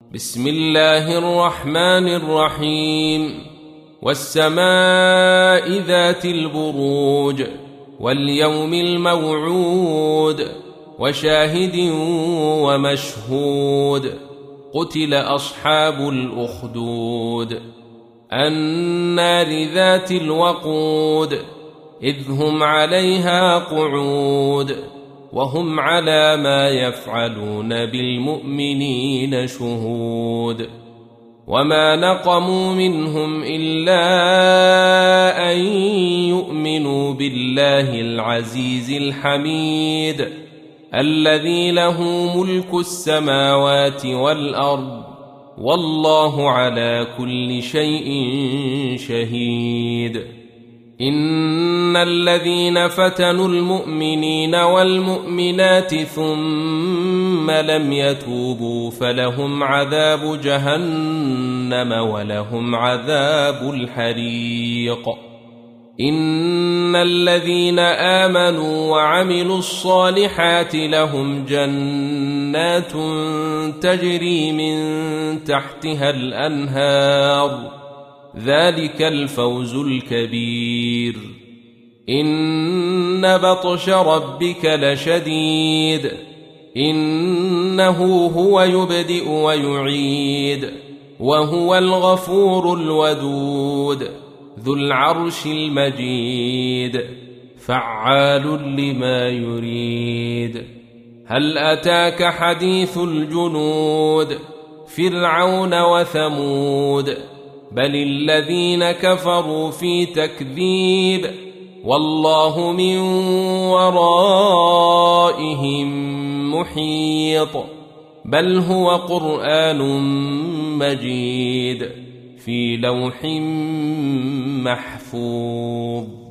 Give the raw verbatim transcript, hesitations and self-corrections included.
بسم الله الرحمن الرحيم والسماء ذات البروج واليوم الموعود وشاهد ومشهود قتل أصحاب الأخدود النار ذات الوقود إذ هم عليها قعود وهم على ما يفعلون بالمؤمنين شهود وما نقموا منهم إلا أن يؤمنوا بالله العزيز الحميد الذي له ملك السماوات والأرض والله على كل شيء شهيد إن الذين فتنوا المؤمنين والمؤمنات ثم لم يتوبوا فلهم عذاب جهنم ولهم عذاب الحريق إن الذين آمنوا وعملوا الصالحات لهم جنات تجري من تحتها الأنهار ذلك الفوز الكبير إن بطش ربك لشديد إنه هو يبدئ ويعيد وهو الغفور الودود ذو العرش المجيد فعال لما يريد هل أتاك حديث الجنود فرعون وثمود بل الذين كفروا في تكذيب والله من ورائهم محيط بل هو قرآن مجيد في لوح محفوظ.